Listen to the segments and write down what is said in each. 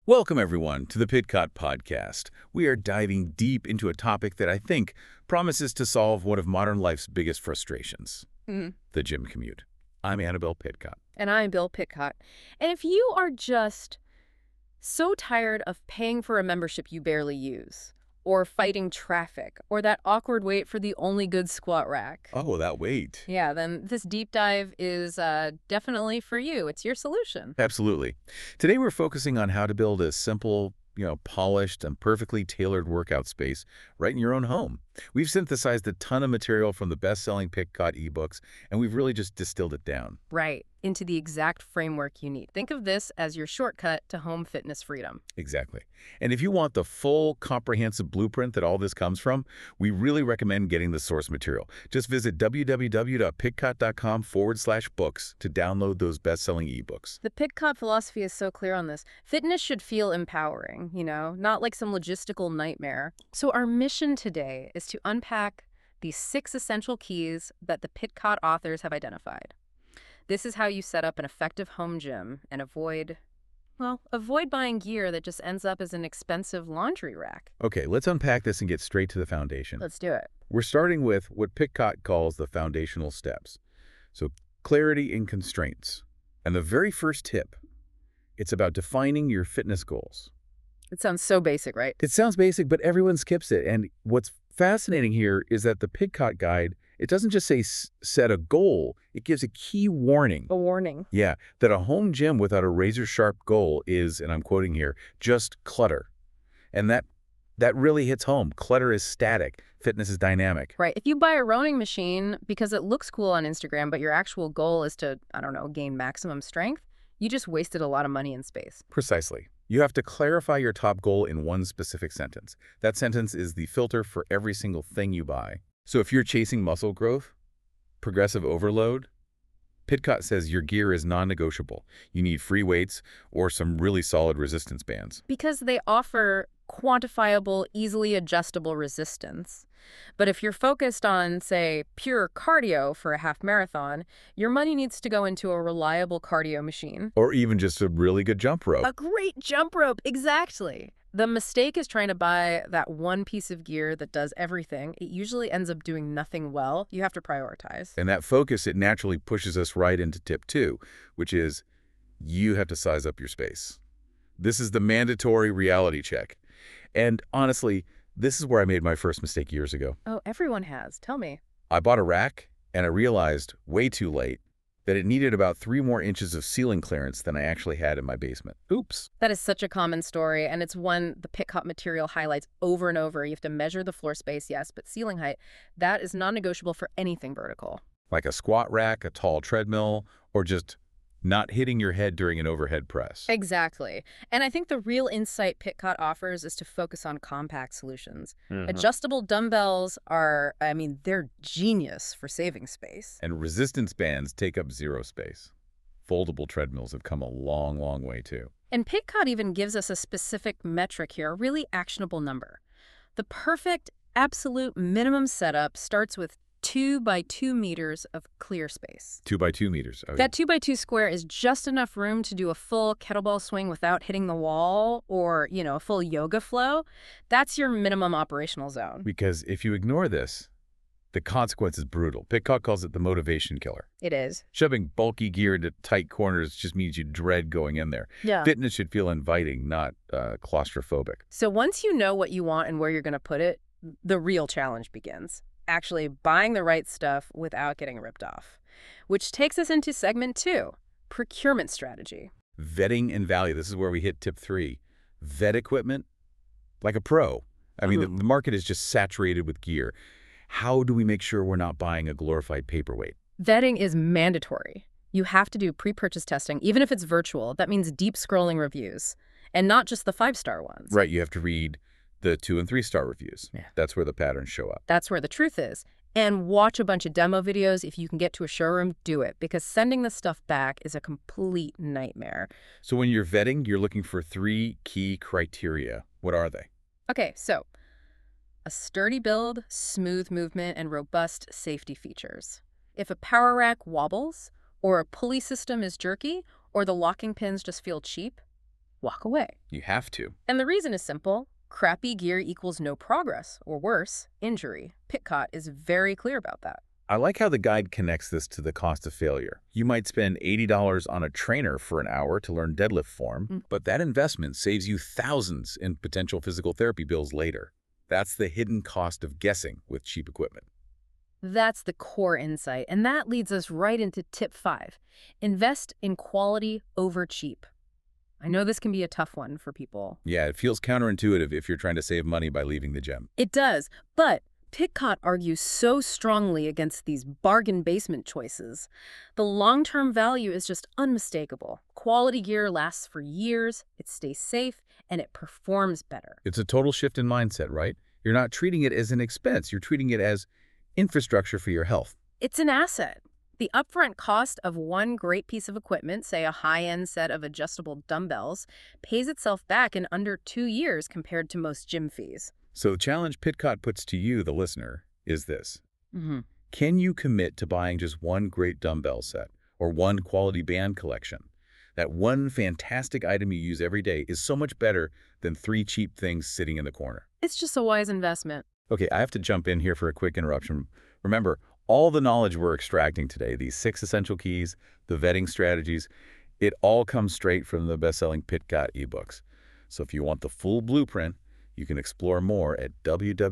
Welcome, everyone, to the Pitcott Podcast. We are diving deep into a topic that I think promises to solve one of modern life's biggest frustrations, the gym commute. I'm Annabelle Pitcott. And I'm Bill Pitcott. And if you are just so tired of paying for a membership you barely use, or fighting traffic, or that awkward wait for the only good squat rack, Oh, that wait. yeah, then this deep dive is definitely for you. It's your solution. Absolutely. Today, we're focusing on how to build a simple, polished and perfectly tailored workout space right in your own home. We've synthesized a ton of material from the best-selling Pitcott ebooks, and we've really just distilled it down. Right, into the exact framework you need. Think of this as your shortcut to home fitness freedom. Exactly. And if you want the full, comprehensive blueprint that all this comes from, we really recommend getting the source material. Just visit www.pitcott.com/books to download those best-selling ebooks. The Pitcott philosophy is so clear on this. Fitness should feel empowering, not like some logistical nightmare. So our mission today is to unpack these 6 essential keys that the Pitcott authors have identified. This is how you set up an effective home gym and avoid buying gear that just ends up as an expensive laundry rack. Okay, let's unpack this and get straight to the foundation. Let's do it. We're starting with what Pitcott calls the foundational steps. So clarity and constraints. And the very first tip, it's about defining your fitness goals. It sounds so basic, right? It sounds basic, but everyone skips it. And what's fascinating here is that the Pitcott guide, it doesn't just say set a goal, it gives a key warning. A warning. Yeah, that a home gym without a razor-sharp goal is, and I'm quoting here, just clutter. And that really hits home. Clutter is static. Fitness is dynamic. Right. If you buy a rowing machine because it looks cool on Instagram, but your actual goal is to, gain maximum strength, you just wasted a lot of money and space. Precisely. You have to clarify your top goal in one specific sentence. That sentence is the filter for every single thing you buy. So if you're chasing muscle growth, progressive overload, Pitcott says your gear is non-negotiable. You need free weights or some really solid resistance bands. Because they offer quantifiable, easily adjustable resistance. But if you're focused on, say, pure cardio for a half marathon, your money needs to go into a reliable cardio machine. Or even just a really good jump rope. A great jump rope, exactly. The mistake is trying to buy that one piece of gear that does everything. It usually ends up doing nothing well. You have to prioritize. And that focus, it naturally pushes us right into tip 2, which is you have to size up your space. This is the mandatory reality check. And honestly, this is where I made my first mistake years ago. Oh, everyone has. Tell me. I bought a rack, and I realized way too late that it needed about 3 more inches of ceiling clearance than I actually had in my basement. Oops. That is such a common story, and it's one the Pitcott material highlights over and over. You have to measure the floor space, yes, but ceiling height, that is non-negotiable for anything vertical. Like a squat rack, a tall treadmill, or just not hitting your head during an overhead press. Exactly. And I think the real insight Pitcott offers is to focus on compact solutions. Adjustable dumbbells are, they're genius for saving space. And resistance bands take up 0 space. Foldable treadmills have come a long, long way, too. And Pitcott even gives us a specific metric here, a really actionable number. The perfect, absolute minimum setup starts with 2 by 2 meters of clear space. 2 by 2 meters. Okay. That 2 by 2 square is just enough room to do a full kettlebell swing without hitting the wall or, a full yoga flow. That's your minimum operational zone. Because if you ignore this, the consequence is brutal. Pitcott calls it the motivation killer. It is. Shoving bulky gear into tight corners just means you dread going in there. Yeah. Fitness should feel inviting, not claustrophobic. So once you know what you want and where you're going to put it, the real challenge begins. Actually buying the right stuff without getting ripped off. Which takes us into segment 2, procurement strategy. Vetting and value. This is where we hit tip 3. Vet equipment like a pro. The market is just saturated with gear. How do we make sure we're not buying a glorified paperweight? Vetting is mandatory. You have to do pre-purchase testing, even if it's virtual. That means deep scrolling reviews, and not just the 5-star ones. Right, you have to read the 2- and 3-star reviews. Yeah. That's where the patterns show up. That's where the truth is. And watch a bunch of demo videos. If you can get to a showroom, do it, because sending the stuff back is a complete nightmare. So when you're vetting, you're looking for 3 key criteria. What are they? Okay, so a sturdy build, smooth movement, and robust safety features. If a power rack wobbles, or a pulley system is jerky, or the locking pins just feel cheap, walk away. You have to. And the reason is simple. Crappy gear equals no progress, or worse, injury. Pitcott is very clear about that. I like how the guide connects this to the cost of failure. You might spend $80 on a trainer for an hour to learn deadlift form, but that investment saves you thousands in potential physical therapy bills later. That's the hidden cost of guessing with cheap equipment. That's the core insight, and that leads us right into tip 5. Invest in quality over cheap. I know this can be a tough one for people. Yeah, it feels counterintuitive if you're trying to save money by leaving the gym. It does, but Pitcott argues so strongly against these bargain basement choices. The long-term value is just unmistakable. Quality gear lasts for years, it stays safe, and it performs better. It's a total shift in mindset, right? You're not treating it as an expense. You're treating it as infrastructure for your health. It's an asset. The upfront cost of one great piece of equipment, say a high-end set of adjustable dumbbells, pays itself back in under 2 years compared to most gym fees. So the challenge Pitcott puts to you, the listener, is this. Mm-hmm. Can you commit to buying just one great dumbbell set or one quality band collection? That one fantastic item you use every day is so much better than 3 cheap things sitting in the corner. It's just a wise investment. Okay, I have to jump in here for a quick interruption. Remember, all the knowledge we're extracting today, these 6 essential keys, the vetting strategies, it all comes straight from the best-selling Pitcott ebooks. So if you want the full blueprint, you can explore more at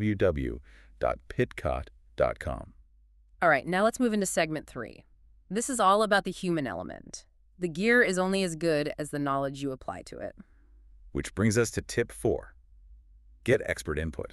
www.pitcott.com. All right, now let's move into segment 3. This is all about the human element. The gear is only as good as the knowledge you apply to it. Which brings us to tip 4. Get expert input.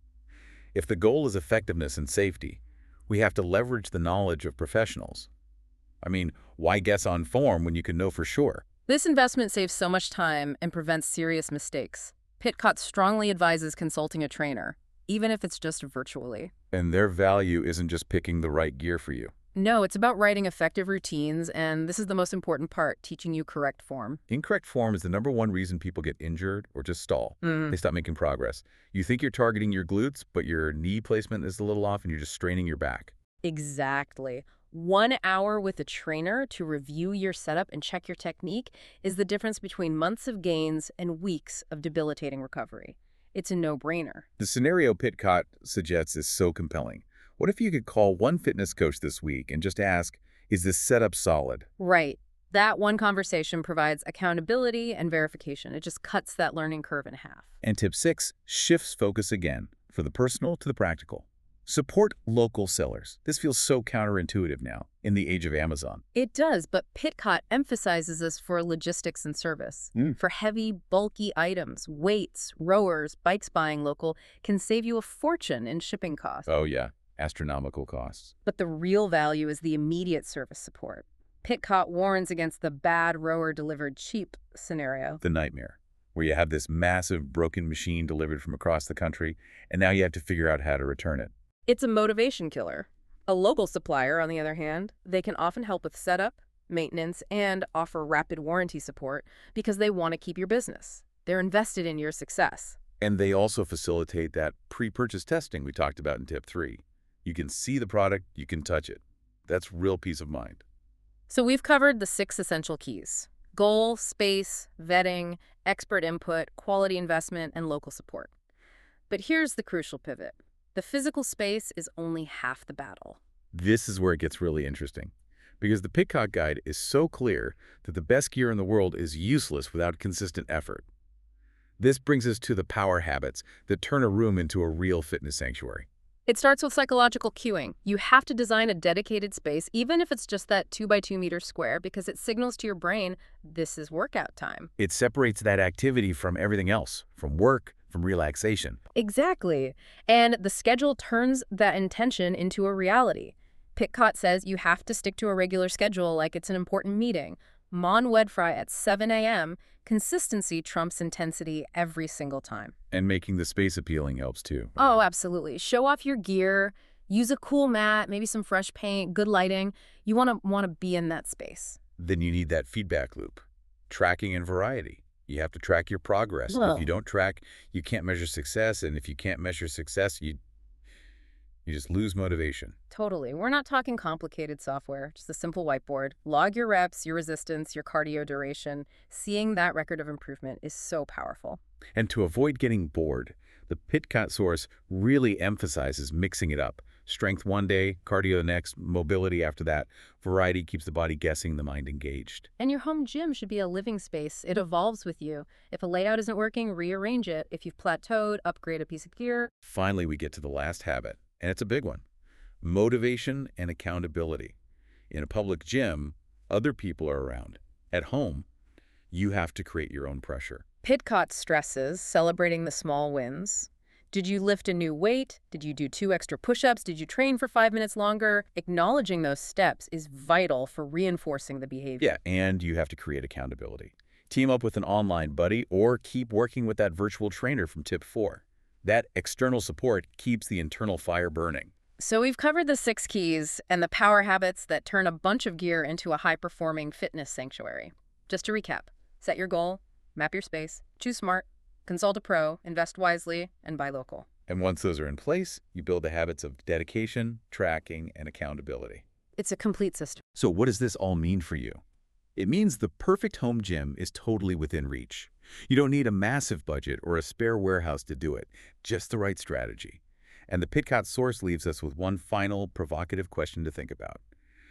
If the goal is effectiveness and safety, we have to leverage the knowledge of professionals. I mean, why guess on form when you can know for sure? This investment saves so much time and prevents serious mistakes. Pitcott strongly advises consulting a trainer, even if it's just virtually. And their value isn't just picking the right gear for you. No, it's about writing effective routines, and this is the most important part, teaching you correct form. Incorrect form is the #1 reason people get injured or just stall. They stop making progress. You think you're targeting your glutes, but your knee placement is a little off and you're just straining your back. Exactly. 1 hour with a trainer to review your setup and check your technique is the difference between months of gains and weeks of debilitating recovery. It's a no-brainer. The scenario Pitcott suggests is so compelling. What if you could call one fitness coach this week and just ask, is this setup solid? Right. That one conversation provides accountability and verification. It just cuts that learning curve in half. And tip 6 shifts focus again, from the personal to the practical. Support local sellers. This feels so counterintuitive now, in the age of Amazon. It does, but Pitcott emphasizes this for logistics and service. For heavy, bulky items, weights, rowers, bikes buying local can save you a fortune in shipping costs. Oh yeah, astronomical costs. But the real value is the immediate service support. Pitcott warns against the bad rower delivered cheap scenario. The nightmare, where you have this massive broken machine delivered from across the country, and now you have to figure out how to return it. It's a motivation killer. A local supplier, on the other hand, they can often help with setup, maintenance, and offer rapid warranty support because they want to keep your business. They're invested in your success. And they also facilitate that pre-purchase testing we talked about in tip 3. You can see the product, you can touch it. That's real peace of mind. So we've covered the 6 essential keys: goal, space, vetting, expert input, quality investment, and local support. But here's the crucial pivot. The physical space is only half the battle. This is where it gets really interesting, because the Pitcott Guide is so clear that the best gear in the world is useless without consistent effort. This brings us to the power habits that turn a room into a real fitness sanctuary. It starts with psychological cueing. You have to design a dedicated space, even if it's just that 2x2 meter square, because it signals to your brain, this is workout time. It separates that activity from everything else, from work, from relaxation. Exactly. And the schedule turns that intention into a reality. Pitcott says you have to stick to a regular schedule like it's an important meeting. Mon Wedfry at 7 a.m., consistency trumps intensity every single time. And making the space appealing helps too. Oh, absolutely. Show off your gear, use a cool mat, maybe some fresh paint, good lighting. You want to be in that space. Then you need that feedback loop, tracking and variety. You have to track your progress. If you don't track, you can't measure success. And if you can't measure success, you You just lose motivation. Totally. We're not talking complicated software, just a simple whiteboard. Log your reps, your resistance, your cardio duration. Seeing that record of improvement is so powerful. And to avoid getting bored, the Pitcott source really emphasizes mixing it up. Strength one day, cardio next, mobility after that. Variety keeps the body guessing, the mind engaged. And your home gym should be a living space. It evolves with you. If a layout isn't working, rearrange it. If you've plateaued, upgrade a piece of gear. Finally, we get to the last habit, and it's a big one. Motivation and accountability. In a public gym, other people are around. At home, you have to create your own pressure. Pitcott stresses celebrating the small wins. Did you lift a new weight? Did you do 2 extra push-ups? Did you train for 5 minutes longer? Acknowledging those steps is vital for reinforcing the behavior. Yeah, and you have to create accountability. Team up with an online buddy or keep working with that virtual trainer from tip 4. That external support keeps the internal fire burning. So we've covered the 6 keys and the power habits that turn a bunch of gear into a high-performing fitness sanctuary. Just to recap, set your goal, map your space, choose smart, consult a pro, invest wisely, and buy local. And once those are in place, you build the habits of dedication, tracking, and accountability. It's a complete system. So what does this all mean for you? It means the perfect home gym is totally within reach. You don't need a massive budget or a spare warehouse to do it, just the right strategy. And the Pitcott source leaves us with one final provocative question to think about.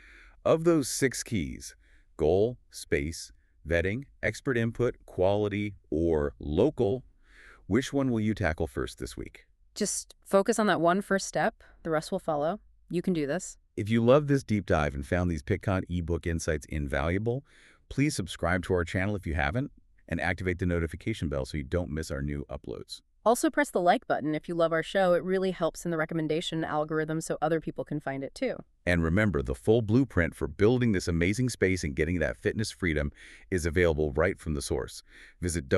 Of those 6 keys, goal, space, vetting, expert input, quality, or local, which one will you tackle first this week? Just focus on that one first step. The rest will follow. You can do this. If you love this deep dive and found these Pitcott ebook insights invaluable, please subscribe to our channel if you haven't, and activate the notification bell so you don't miss our new uploads. Also press the like button if you love our show. It really helps in the recommendation algorithm so other people can find it too. And remember, the full blueprint for building this amazing space and getting that fitness freedom is available right from the source. Visit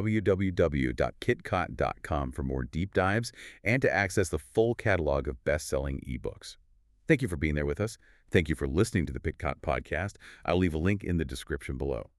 www.kitcott.com for more deep dives and to access the full catalog of best-selling ebooks. Thank you for being there with us. Thank you for listening to the Pitcott Podcast. I'll leave a link in the description below.